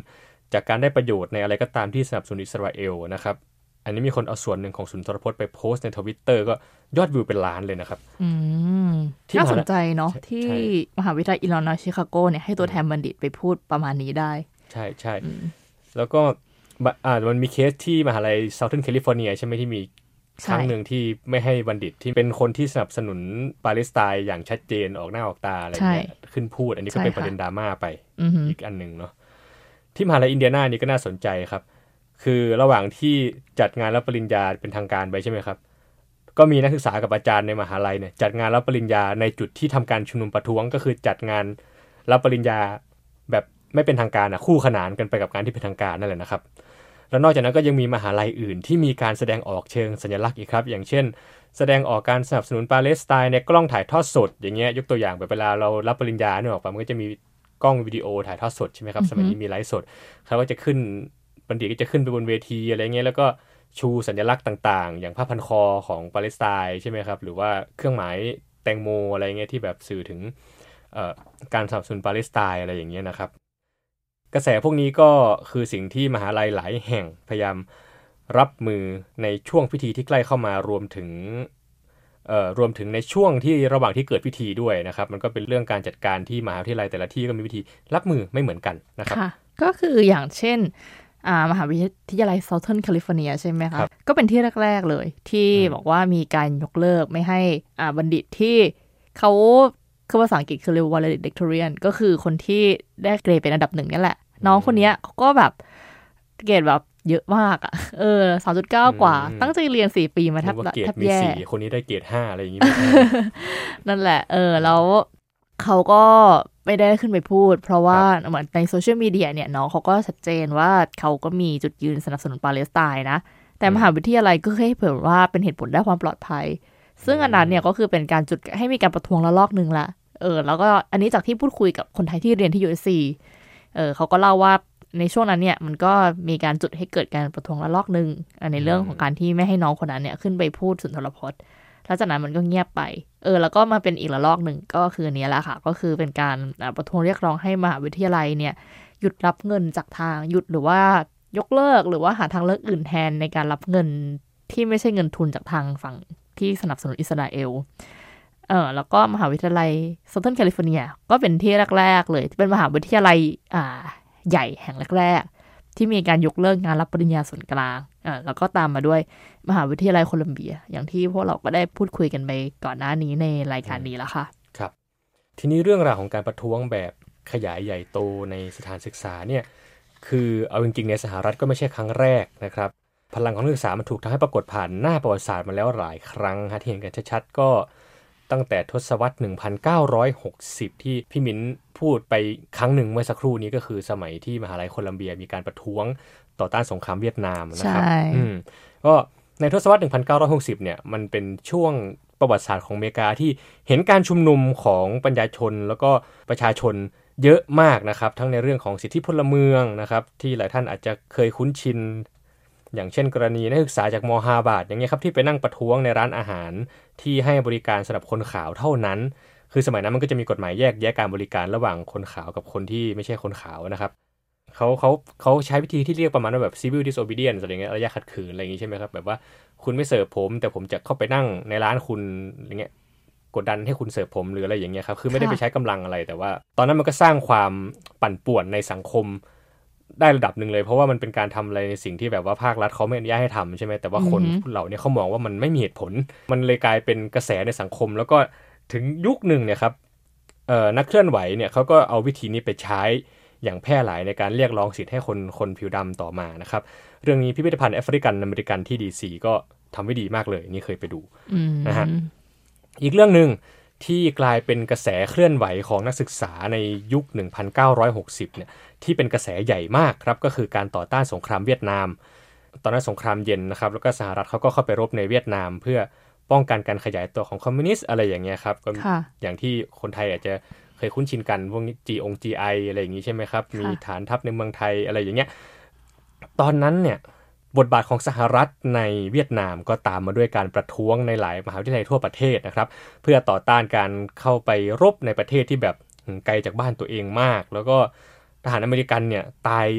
จากการได้ประโยชน์ในอะไรก็ตามที่สนับสนุนอิสราเอลนะครับอันนี้มีคนเอาส่วนหนึ่งของสุนทรพจน์ไปโพสต์ใน Twitter ก็ยอดวิวเป็นล้านเลยนะครับอืมน่าสนใจเนาะที่มหาวิทยาลัยอิลลินอยส์ชิคาโกเนี่ยให้ตัวแทนบัณฑิตไปพูดประมาณนี้ได้ใช่ใช่แล้วก็อ่ามันมีเคสที่มหาลัย Southern California ใช่ไหมที่มีครั้งหนึ่งที่ไม่ให้บัณฑิตที่เป็นคนที่สนับสนุนปาเลสไตน์อย่างชัดเจนออกหน้าออกตาอะไรเงี้ยขึ้นพูดอันนี้ก็เป็นประเด็นดราม่าไปอีกอันหนึ่งเนาะที่มหาลัยอินเดียนานี่ก็น่าสนใจครับคือระหว่างที่จัดงานรับปริญญาเป็นทางการไปใช่ไหมครับก็มีนักศึกษากับอาจารย์ในมหาลัยเนี่ยจัดงานรับปริญญาในจุดที่ทำการชุมนุมประท้วงก็คือจัดงานรับปริญญาแบบไม่เป็นทางการอ่ะคู่ขนานกันไปกับงานที่เป็นทางการนั่นแหละนะครับแล้วนอกจากนั้นก็ยังมีมหาลัยอื่นที่มีการแสดงออกเชิงสัญลักษณ์อีกครับอย่างเช่นแสดงออกการสนับสนุนปาเลสไตน์ในกล้องถ่ายทอดสดอย่างเงี้ยยกตัวอย่างแบบเวลาเรารับปริญญาเนี่ยออกไปมันก็จะมีกล้องวิดีโอถ่ายทอดสดใช่ไหมครับสมัยนี้มีไลฟ์สดเขาก็จะขึ้นบัณฑิตก็จะขึ้นไปบนเวทีอะไรเงี้ยแล้วก็ชูสัญลักษณ์ต่างๆอย่างผ้าพันคอของปาเลสไตน์ใช่ไหมครับหรือว่าเครื่องหมายแตงโมอะไรเงี้ยที่แบบสื่อถึงการสนับสนุนปาเลสไตน์อะไรอย่างเงี้ยนะครับกระแสพวกนี้ก็คือสิ่งที่มหาลัยหลายแห่งพยายามรับมือในช่วงพิธีที่ใกล้เข้ามารวมถึงเอ่อรวมถึงในช่วงที่ระหว่างที่เกิดพิธีด้วยนะครับมันก็เป็นเรื่องการจัดการที่มหาวิทยาลัยแต่ละที่ก็มีวิธีรับมือไม่เหมือนกันนะครับค่ะก็คืออย่างเช่นมหาวิทยาลัย Southern California ใช่ไหมคะก็เป็นที่แรกๆเลยที่บอกว่ามีการยกเลิกไม่ให้บัณฑิตที่เขาคือภาษาอังกฤษคือเรียกว่า valedictorian ก็คือคนที่ได้เกรดเป็นอันดับหนึ่งนี่แหละน้องคนนี้เขาก็แบบเกรดแบบเยอะมากอ่ะเออ สามจุดเก้า กว่าตั้งใจเรียนสี่ปีมาแทบแทบแย่คนนี้ได้เกรดห้าอะไรอย่างงี้นั่นแหละเออแล้วเขาก็ไม่ได้ขึ้นไปพูดเพราะว่าเหมือนในโซเชียลมีเดียเนี่ยน้องเขาก็ชัดเจนว่าเขาก็มีจุดยืนสนับสนุนปาเลสไตน์นะแต่มหาวิทยาลัยก็ให้เผยว่าเป็นเหตุผลด้านความปลอดภัยซึ่งอันนั้นเนี่ยก็คือเป็นการจุดให้มีการประท้วงระลอกนึงละเออแล้วก็อันนี้จากที่พูดคุยกับคนไทยที่เรียนที่ ยู เอส ซี เออเขาก็เล่าว่าในช่วงนั้นเนี่ยมันก็มีการจุดให้เกิดการประท้วงระลอกนึงในเรื่องของการที่ไม่ให้น้องคนนั้นเนี่ยขึ้นไปพูดสุนทรพจน์แล้วจากนั้นมันก็เงียบไปเออแล้วก็มาเป็นอีกระลอกหนึ่งก็คืออันนี้แหละค่ะก็คือเป็นการประท้วงเรียกร้องให้มหาวิทยาลัยเนี่ยหยุดรับเงินจากทางหยุดหรือว่ายกเลิกหรือว่าหาทางเลือกอื่นแทนในการรับเงินที่ไม่ใช่เงินทุนจากทางฝั่งที่สนับสนุนอิสราเอลเออแล้วก็มหาวิทยาลัย Southern California ก็เป็นที่แรกๆเลยที่เป็นมหาวิทยาลัยอ่าใหญ่แห่งแรกๆที่มีการยกเลิกงานรับปริญญาส่วนกลางอ่าแล้วก็ตามมาด้วยมหาวิทยาลัยโคลัมเบียอย่างที่พวกเราก็ได้พูดคุยกันไปก่อนหน้านี้ในรายการนี้แล้วค่ะครับทีนี้เรื่องราวของการประท้วงแบบขยายใหญ่โตในสถานศึกษาเนี่ยคือเอาจริงๆในสหรัฐก็ไม่ใช่ครั้งแรกนะครับพลังของนักศึกษามันถูกทำให้ปรากฏผ่านหน้าประวัติศาสตร์มาแล้วหลายครั้งฮะที่เห็นกันชัดๆก็ตั้งแต่ทศวรรษหนึ่งพันเก้าร้อยหกสิบที่พี่มิ้นพูดไปครั้งหนึ่งเมื่อสักครู่นี้ก็คือสมัยที่มหาลัยโคลัมเบียมีการประท้วงต่อต้านสงครามเวียดนามนะครับอืมก็ในทศวรรษหนึ่งพันเก้าร้อยหกสิบเนี่ยมันเป็นช่วงประวัติศาสตร์ของอเมริกาที่เห็นการชุมนุมของปัญญาชนแล้วก็ประชาชนเยอะมากนะครับทั้งในเรื่องของสิทธิพลเมืองนะครับที่หลายท่านอาจจะเคยคุ้นชินอย่างเช่นกรณีนักศึกษาจากม.ฮาร์วาร์ดอย่างเงี้ยครับที่ไปนั่งประท้วงในร้านอาหารที่ให้บริการสำหรับคนขาวเท่านั้นคือสมัยนั้นมันก็จะมีกฎหมายแยกแยะการบริการระหว่างคนขาวกับคนที่ไม่ใช่คนขาวนะครับเขาเขาเขาใช้วิธีที่เรียกประมาณว่าแบบ civil disobedience อะไรเงี้ยระยะขัดขืนอะไรอย่างงี้ใช่ไหมครับแบบว่าคุณไม่เสิร์ฟผมแต่ผมจะเข้าไปนั่งในร้านคุณอะไรเงี้ยกดดันให้คุณเสิร์ฟผมหรืออะไรอย่างเงี้ยครับคือไม่ได้ไปใช้กำลังอะไรแต่ว่าตอนนั้นมันก็สร้างความปั่นป่วนในสังคมได้ระดับหนึ่งเลยเพราะว่ามันเป็นการทำอะไรในสิ่งที่แบบว่าภาครัฐเขาไม่อนุญาตให้ทำใช่ไหมแต่ว่าคนเหล่านี้เขามองว่ามันไม่มีเหตุผลมันเลยกลายเป็นกระแสในสังคมแล้วก็ถึงยุคหนึ่งเนี่ยครับเอ่อนักเคลื่อนไหวเนี่ยเขาก็เอาวิธีนี้ไปใช้อย่างแพร่หลายในการเรียกร้องสิทธิ์ให้คนคนผิวดำต่อมานะครับเรื่องนี้พิพิธภัณฑ์แอฟริกันอเมริกันที่ดีซีก็ทำไว้ดีมากเลยนี่เคยไปดูนะฮะอีกเรื่องนึงที่กลายเป็นกระแสเคลื่อนไหวของนักศึกษาในยุคหนึ่งพันเก้าร้อยหกสิบเนี่ยที่เป็นกระแสใหญ่มากครับก็คือการต่อต้านสงครามเวียดนามตอนนั้นสงครามเย็นนะครับแล้วก็สหรัฐเขาก็เข้าไปรบในเวียดนามเพื่อป้องกันการขยายตัวของคอมมิวนิสต์อะไรอย่างเงี้ยครับก็อย่างที่คนไทยอาจจะเคยคุ้นชินกันพวกนี้ จี อง จี ไอ อะไรอย่างงี้ใช่ไหมครับมีฐานทัพในเมืองไทยอะไรอย่างเงี้ยตอนนั้นเนี่ยบทบาทของสหรัฐในเวียดนามก็ตามมาด้วยการประท้วงในหลายมหาวิทยาลัยทั่วประเทศนะครับเพื่อต่อต้านการเข้าไปรบในประเทศที่แบบไกลจากบ้านตัวเองมากแล้วก็ทหารอเมริกันเนี่ยตาย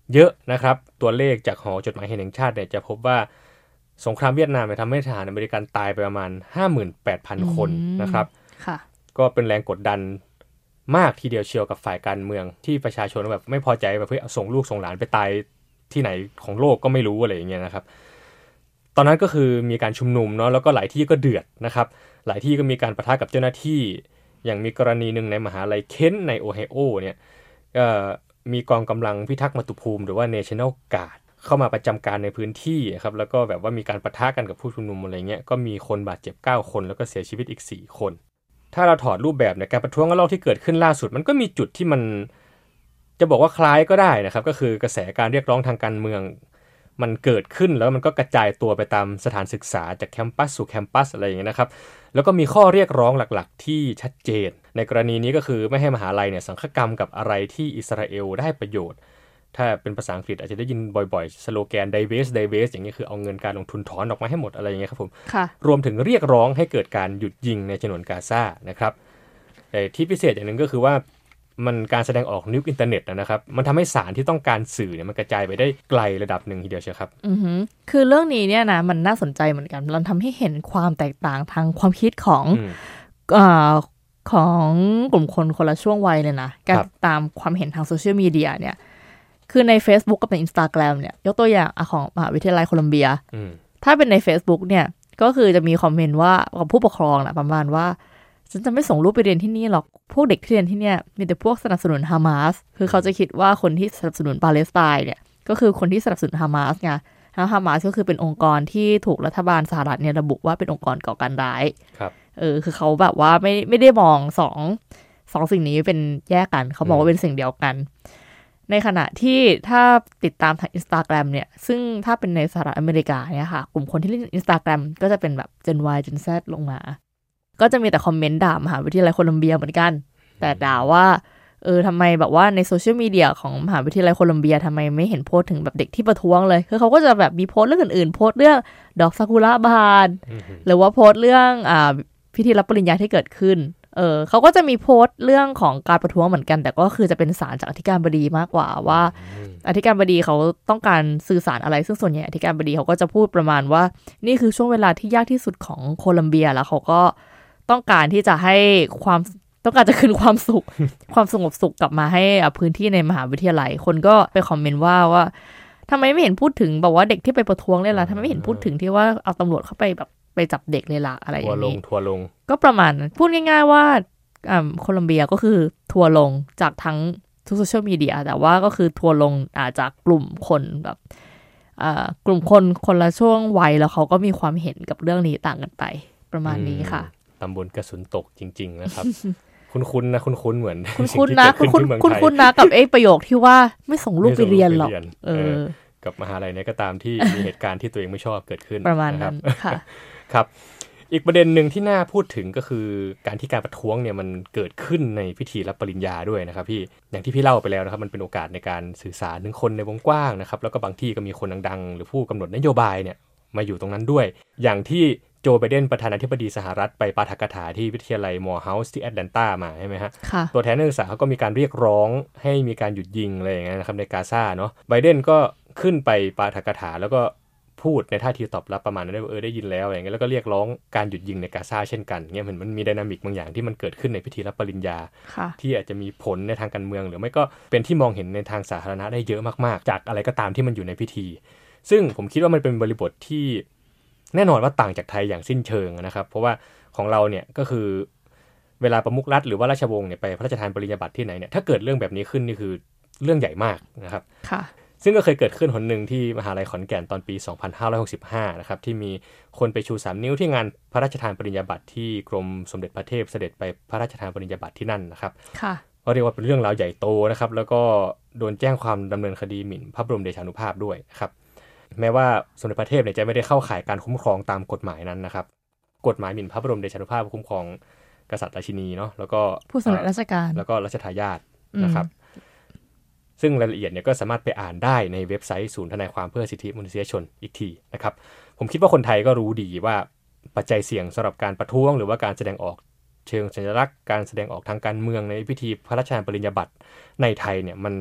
เยอะนะครับตัวเลขจากหอจดหมายเหตุแห่งชาติเนี่ยจะพบว่าสงครามเวียดนามเนี่ยทำให้ทหารอเมริกันตายไปประมาณ ห้าหมื่นแปดพัน คนนะครับค่ะก็เป็นแรงกดดันมากทีเดียวเชียวกับฝ่ายการเมืองที่ประชาชนแบบไม่พอใจแบบเพื่อส่งลูกส่งหลานไปตายที่ไหนของโลกก็ไม่รู้อะไรอย่างเงี้ยนะครับตอนนั้นก็คือมีการชุมนุมเนาะแล้วก็หลายที่ก็เดือดนะครับหลายที่ก็มีการปะทะกับเจ้าหน้าที่อย่างมีกรณีหนึ่งในมหาลัยเคนในโอไฮโอเนี่ยก็มีกองกำลังพิทักษ์มาตุภูมิหรือว่า National Guard เข้ามาประจำการในพื้นที่ครับแล้วก็แบบว่ามีการปะทะกันกับผู้ชุมนุมอะไรเงี้ยก็มีคนบาดเจ็บเก้าคนแล้วก็เสียชีวิตอีกสี่คนถ้าเราถอดรูปแบบในการประท้วงระลอกที่เกิดขึ้นล่าสุดมันก็มีจุดที่มันจะบอกว่าคล้ายก็ได้นะครับก็คือกระแสการเรียกร้องทางการเมืองมันเกิดขึ้นแล้วมันก็กระจายตัวไปตามสถานศึกษาจากแคมปัสสู่แคมปัสอะไรอย่างเงี้ยนะครับแล้วก็มีข้อเรียกร้องหลักๆที่ชัดเจนในกรณีนี้ก็คือไม่ให้มหาลัยเนี่ยสังฆกรรมกับอะไรที่อิสราเอลได้ประโยชน์ถ้าเป็นภาษาอังกฤษอาจจะได้ยินบ่อยๆสโลแกน divest divest อย่างนี้คือเอาเงินการลงทุนถอนออกมาให้หมดอะไรอย่างเงี้ยครับผมรวมถึงเรียกร้องให้เกิดการหยุดยิงในฉนวนกาซานะครับแต่ที่พิเศษอย่างนึงก็คือว่ามันการแสดงออกนิวอินเทอร์เน็ตนะครับมันทำให้สารที่ต้องการสื่อเนี่ยมันกระจายไปได้ไกลระดับหนึ่งทีเดียวเชียวครับอือฮึคือเรื่องนี้เนี่ยนะมันน่าสนใจเหมือนกันเราทำให้เห็นความแตกต่างทางความคิดของอ่าของกลุ่มคนคนละช่วงวัยเลยนะการตามความเห็นทางโซเชียลมีเดียเนี่ยคือใน Facebook กับใน Instagram เนี่ยยกตัวอย่างของมหาวิทยาลัยโคลัมเบียถ้าเป็นใน Facebook เนี่ยก็คือจะมีคอมเมนต์ว่ากับผู้ปกครองนะประมาณว่าฉันจะไม่ส่งลูกไปเรียนที่นี่หรอกพวกเด็กที่เรียนที่เนี่ยมีแต่พวกสนับสนุนฮามาสคือเขาจะคิดว่าคนที่สนับสนุนปาเลสไตน์เนี่ยก็คือคนที่สนับสนุนฮามาสไงแล้วฮามาสก็คือเป็นองค์กรที่ถูกรัฐบาลสหรัฐเนี่ยระบุว่าเป็นองค์กรก่อการร้ายครับเออคือเขาแบบว่าไม่ไม่ได้มองสองสองสิ่งนี้เป็นแยกกันเขาบอกว่าเป็นสิ่งเดียวกันในขณะที่ถ้าติดตามทาง Instagram เนี่ยซึ่งถ้าเป็นในสหรัฐอเมริกาเนี่ยค่ะกลุ่มคนที่เล่น Instagram ก็จะเป็นแบบ Gen Y Gen Z ลงมาก็จะมีแต่คอมเมนต์ด่ามหาวิทยาลัยโคลัมเบียเหมือนกันแต่ด่าว่าเออทำไมแบบว่าในโซเชียลมีเดียของมหาวิทยาลัยโคลัมเบียทำไมไม่เห็นโพสต์ถึงแบบเด็กที่ประท้วงเลยคือเขาก็จะแบบมีโพสต์เรื่องอื่นๆโพสต์เรื่องดอกซากุระบานหรือว่าโพสต์เรื่องอ่าพิธีรับปริญญาที่เกิดขึ้นเออเขาก็จะมีโพสต์เรื่องของการประท้วงเหมือนกันแต่ก็คือจะเป็นสารจากอธิการบดีมากกว่าว่าอธิการบดีเขาต้องการสื่อสารอะไรซึ่งส่วนใหญ่อธิการบดีเขาก็จะพูดประมาณว่านี่คือช่วงเวลาที่ยากที่สุดของโคลัมเบียแล้วเขาก็ต้องการที่จะให้ความต้องการจะคืนความสุข ความสงบสุขกลับมาให้พื้นที่ในมหาวิทยาลัยคนก็ไปคอมเมนต์ว่าว่าทำไมไม่เห็นพูดถึงแบบว่าเด็กที่ไปประท้วงเลยล่ะทำไมไม่เห็นพูดถึงที่ว่าเอาตำรวจเข้าไปแบบไปจับเด็กเลยล่ะอะไรอย่างนี้ทัวร์ลงก็ประมาณนั้นพูดง่ายๆว่าอ่าโคลัมเบียก็คือทัวร์ลงจากทั้งทุกโซเชียลมีเดียแต่ว่าก็คือทัวร์ลงอ่าจากกลุ่มคนแบบอ่ากลุ่มคนคนละช่วงวัยแล้วเขาก็มีความเห็นกับเรื่องนี้ต่างกันไปประมาณนี้ค่ะตำบลกระสุนตกจริงๆนะครับ คุ้นๆนะคุ้นๆเหมือนคุ้นๆนะคุ้นๆคุ้นๆนะกับไอ้ประโยคที่ว่าไม่ส่งลูกไปเรียนหรอกเออกับมหาลัยเนี่ยก็ตามที่มีเหตุการณ์ที่ตัวเองไม่ชอบเกิดขึ้นประมาณนั้นค่ะครับอีกประเด็นหนึ่งที่น่าพูดถึงก็คือการที่การประท้วงเนี่ยมันเกิดขึ้นในพิธีรับปริญญาด้วยนะครับพี่อย่างที่พี่เล่าไปแล้วนะครับมันเป็นโอกาสในการสื่อสารถึงคนในวงกว้างนะครับแล้วก็บางที่ก็มีคนดังๆหรือผู้กำหนดนโยบายเนี่ยมาอยู่ตรงนั้นด้วยอย่างที่โจไบเดนประธานาธิบดีสหรัฐไปปาฐกถาที่วิทยาลัยมอร์เฮาส์ที่แอตแลนตามาใช่ไหมฮะตัวแทนนักศึกษาเขาก็มีการเรียกร้องให้มีการหยุดยิงอะไรอย่างเงี้ยนะครับในกาซาเนาะไบเดนก็ขึ้นไปปาฐกถาแล้วก็พูดในท่าทีตอบรับประมาณนั้นว่าเออได้ยินแล้วอย่างเงี้ยแล้วก็เรียกร้องการหยุดยิงในกาซาเช่นกันเงี้ยเหมือนมันมีไดนามิกบางอย่างที่มันเกิดขึ้นในพิธีรับปริญญาที่อาจจะมีผลในทางการเมืองหรือไม่ก็เป็นที่มองเห็นในทางสาธารณะได้เยอะมากๆจากอะไรก็ตามที่มันอยู่ในพิธีซึ่งผมคิดว่ามันเป็นบริบทที่แน่นอนว่าต่างจากไทยอย่างสิ้นเชิงนะครับเพราะว่าของเราเนี่ยก็คือเวลาประมุขรัฐหรือว่าราชวงศ์เนี่ยไปพระราชทานปริญญาบัตรที่ไหนเนี่ยถ้าเกิดเรื่องแบบนี้ขึ้นนี่คือเรื่องใหญ่มากนะครับค่ะซึ่งก็เคยเกิดขึ้นหนหนึ่งที่มหาลัยขอนแก่นตอนปีสองพันห้าร้อยหกสิบห้านะครับที่มีคนไปชูสามนิ้วที่งานพระราชทานปริญญาบัตรที่กรมสมเด็จพระเทพเสด็จไปพระราชทานปริญญาบัตรที่นั่นนะครับค่ะก็เรียกว่าเป็นเรื่องราวใหญ่โตนะครับแล้วก็โดนแจ้งความดำเนินคดีหมิ่นพระบรมเดชานุภาพด้วยนะครับแม้ว่าสมเด็จพระเทพเนี่ยจะไม่ได้เข้าข่ายการคุ้มครองตามกฎหมายนั้นนะครับกฎหมายหมิ่นพระบรมเดชานุภาพคุ้มครองกษัตริย์ราชินีเนาะแล้วก็ผู้สำเร็จราชการแล้วก็รัชทายาทนะครับซึ่งรายละเอียดเนี่ยก็สามารถไปอ่านได้ในเว็บไซต์ศูนย์ทนายความเพื่อสิทธิมนุษยชนอีกทีนะครับผมคิดว่าคนไทยก็รู้ดีว่าปัจจัยเสี่ยงสำหรับการประท้วงหรือว่าการแสดงออกเชิงสัญลักษณ์การแสดงออกทางการเมืองในพิธีพระราชทานปริญญาบัตรในไทยเนี่ยมัน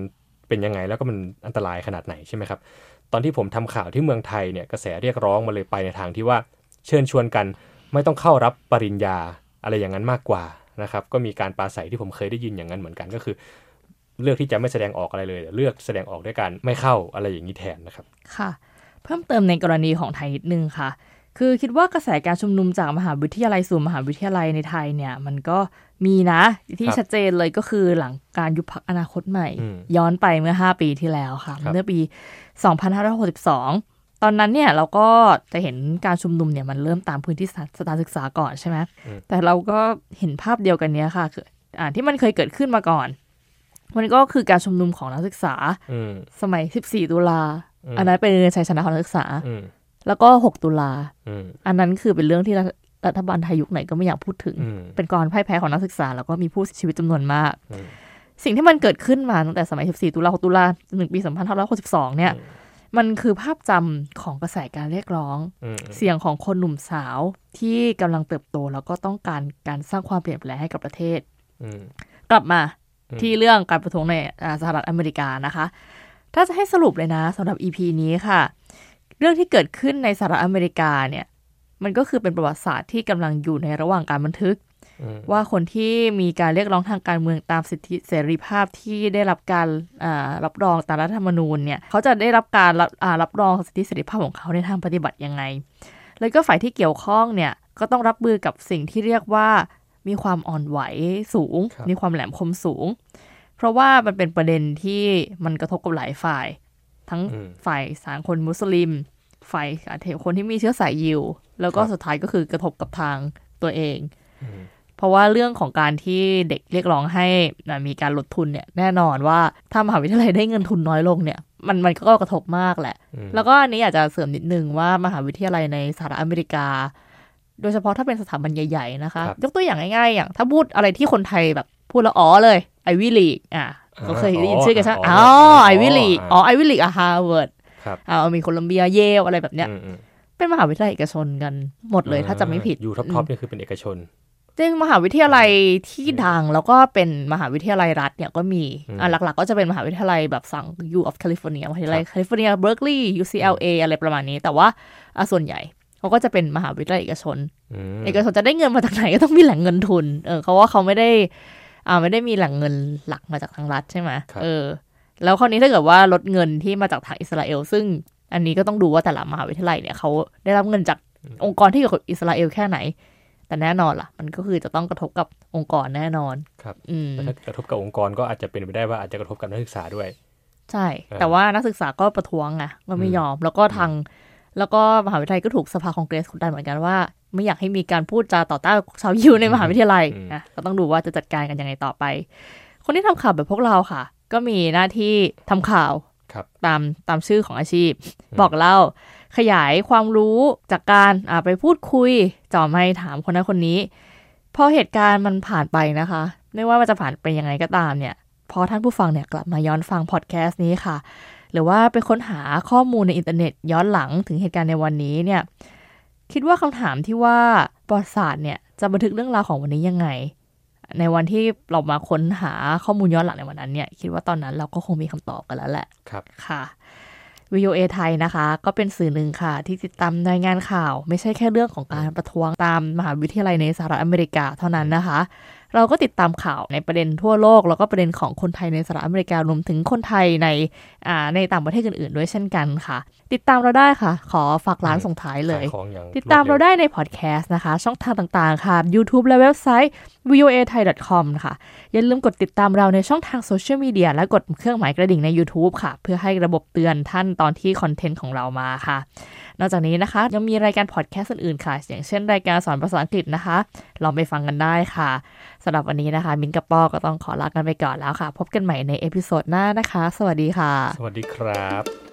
เป็นยังไงแล้วก็มันอันตรายขนาดไหนใช่ไหมครับตอนที่ผมทำข่าวที่เมืองไทยเนี่ยกระแสเรียกร้องมาเลยไปในทางที่ว่าเชิญชวนกันไม่ต้องเข้ารับปริญญาอะไรอย่างนั้นมากกว่านะครับก็มีการปราศัยที่ผมเคยได้ยินอย่างนั้นเหมือนกันก็คือเลือกที่จะไม่แสดงออกอะไรเลยเลือกแสดงออกด้วยการไม่เข้าอะไรอย่างนี้แทนนะครับค่ะเพิ่มเติมในกรณีของไทยนิดนึงค่ะคือคิดว่ากระแสการชุมนุมจากมหาวิทยาลัยสู่มหาวิทยาลัยในไทยเนี่ยมันก็มีนะที่ชัดเจนเลยก็คือหลังการยุบพรรคอนาคตใหม่ย้อนไปเมื่อห้าปีที่แล้วค่ะเมื่อปีสองพันห้าร้อยหกสิบสองตอนนั้นเนี่ยเราก็จะเห็นการชุมนุมเนี่ยมันเริ่มตามพื้นที่สถานศึกษาก่อนใช่ไหมแต่เราก็เห็นภาพเดียวกันเนี้ยค่ะคืออ่าที่มันเคยเกิดขึ้นมาก่อนมันก็คือการชุมนุมของนักศึกษาสมัยสิบสี่ตุลาอันนั้นเป็นชัยชนะของนักศึกษาแล้วก็หกตุลาอันนั้นคือเป็นเรื่องที่รัฐบาลไทยยุคไหนก็ไม่อยากพูดถึงเป็นการพ่ายแพ้ของนักศึกษาแล้วก็มีผู้เสียชีวิตจำนวนมากสิ่งที่มันเกิดขึ้นมาตั้งแต่สมัยสิบสี่ตุลาหกตุลาจนถึงปีสองพันห้าร้อยหกสิบสองเนี่ยมันคือภาพจำของกระแสการเรียกร้องเสียงของคนหนุ่มสาวที่กำลังเติบโตแล้วก็ต้องการการสร้างความเปลี่ยนแปลงให้กับประเทศกลับมาที่เรื่องการประท้วงในสหรัฐอเมริกานะคะถ้าจะให้สรุปเลยนะสำหรับ อี พี นี้ค่ะเรื่องที่เกิดขึ้นในสหรัฐอเมริกาเนี่ยมันก็คือเป็นประวัติศาสตร์ที่กำลังอยู่ในระหว่างการบันทึกว่าคนที่มีการเรียกร้องทางการเมืองตามสิทธิเสรีภาพที่ได้รับการรับรองตามรัฐธรรมนูญเนี่ยเขาจะได้รับการรับรับรองสิทธิเสรีภาพของเขาในทางปฏิบัติยังไงแล้วก็ฝ่ายที่เกี่ยวข้องเนี่ยก็ต้องรับมือกับสิ่งที่เรียกว่ามีความอ่อนไหวสูงมีความแหลมคมสูงเพราะว่ามันเป็นประเด็นที่มันกระทบกับหลายฝ่ายทั้งฝ่ายสังคมมุสลิมฝ่ายคนที่มีเชื้อสายยิวแล้วก็สุดท้ายก็คือกระทบกับทางตัวเองเพราะว่าเรื่องของการที่เด็กเรียกร้องให้มีการลดทุนเนี่ยแน่นอนว่าถ้ามหาวิทยาลัยได้เงินทุนน้อยลงเนี่ยมันมันก็กระทบมากแหละแล้วก็อันนี้อยากจะเสริมนิดนึงว่ามหาวิทยาลัยในสหรัฐอเมริกาโดยเฉพาะถ้าเป็นสถาบันใหญ่ๆนะคะยกตัวอย่างง่ายๆอย่างถ้าพูดอะไรที่คนไทยแบบพูดแล้วอ๋อเลยไอวิลีกอ่ะก็เคยได้ยินชื่อกันใช่ไหมอ๋อไอวิลีกอ๋อไอวิลีกอะฮาร์วาร์ดอ่ามีโคลัมเบียเยลอะไรแบบเนี้ยเป็นมหาวิทยาลัยเอกชนกันหมดเลยถ้าจำไม่ผิดอยู่ท็อปๆนี่คือเป็นเอกชนจริงมหาวิทยาลัยที่ดังแล้วก็เป็นมหาวิทยาลัยรัฐเนี่ยก็มีอ่าหลักๆก็จะเป็นมหาวิทยาลัยแบบสั่ง U of California มหาวิทยาลัยแคลิฟอร์เนียเบิร์กลีย์ ยู ซี แอล เอ อะไรประมาณนี้แต่ว่าส่วนใหญ่เขาก็จะเป็นมหาวิทยาลัยเอกชนเอกชนจะได้เงินมาจากไหนก็ต้องมีแหล่งเงินทุนเออเขาว่าเขาไม่ได้อ่าไม่ได้มีแหล่งเงินหลักมาจากทางรัฐใช่ไหมเออแล้วคราวนี้ถ้าเกิดว่าลดเงินที่มาจากทางอิสราเอลซึ่งอันนี้ก็ต้องดูว่าแต่ละมหาวิทยาลัยเนี่ยเขาได้รับเงินจากองค์กรที่เกี่ยวกับอิสราเอลแค่ไหนแต่แน่นอนล่ะมันก็คือจะต้องกระทบกับองค์กรแน่นอนครับแต่ถ้ากระทบกับองค์กรก็อาจจะเป็นไปได้ว่าอาจจะกระทบกับนักศึกษาด้วยใช่แต่ว่านักศึกษาก็ประท้วงไงก็ไม่ยอมแล้วก็ทางแล้วก็มหาวิทยาลัยก็ถูกสภาคองเกรสกดดันเหมือนกันว่าไม่อยากให้มีการพูดจาต่อต้านชาวยิวในมหาวิทยาลัยนะก็ต้องดูว่าจะจัดการกันยังไงต่อไปคนที่ทำข่าวแบบพวกเราค่ะก็มีหน้าที่ทำข่าวตามตามชื่อของอาชีพบอกเล่าขยายความรู้จากการอ่าไปพูดคุยจ่อไมค์ถามคนนั้นคนนี้พอเหตุการณ์มันผ่านไปนะคะไม่ว่ามันจะผ่านไปยังไงก็ตามเนี่ยพอท่านผู้ฟังเนี่ยกลับมาย้อนฟังพอดแคสต์นี้ค่ะหรือว่าไปค้นหาข้อมูลในอินเทอร์เน็ตย้อนหลังถึงเหตุการณ์ในวันนี้เนี่ยคิดว่าคำถามที่ว่าประวัติศาสตร์เนี่ยจะบันทึกเรื่องราวของวันนี้ยังไงในวันที่เรามาค้นหาข้อมูลย้อนหลังในวันนั้นเนี่ยคิดว่าตอนนั้นเราก็คงมีคำตอบกันแล้วแหละครับค่ะ วี โอ เอ ไทยนะคะก็เป็นสื่อหนึ่งค่ะที่ติดตามรายงานข่าวไม่ใช่แค่เรื่องของการประท้วงตามมหาวิทยาลัยในสหรัฐอเมริกาเท่านั้นนะคะเราก็ติดตามข่าวในประเด็นทั่วโลกแล้วก็ประเด็นของคนไทยในสหรัฐอเมริการวมถึงคนไทยในอ่าในต่างประเทศอื่นๆด้วยเช่นกันค่ะติดตามเราได้ค่ะขอฝากร้านส่งท้ายเลยติดตามเราได้ในพอดแคสต์นะคะช่องทางต่างๆค่ะ YouTube และเว็บไซต์ วี โอ เอ ไทย ดอท คอม ค่ะอย่าลืมกดติดตามเราในช่องทางโซเชียลมีเดียและกดเครื่องหมายกระดิ่งใน YouTube ค่ะเพื่อให้ระบบเตือนท่านตอนที่คอนเทนต์ของเรามาค่ะนอกจากนี้นะคะยังมีรายการพอดแคสต์อื่นๆค่ะอย่างเช่นรายการสอนภาษาอังกฤษนะคะลองไปฟังกันได้ค่ะสำหรับวันนี้นะคะมิ้นกับป้อก็ต้องขอลากันไปก่อนแล้วค่ะพบกันใหม่ในเอพิโซดหน้านะคะสวัสดีค่ะสวัสดีครับ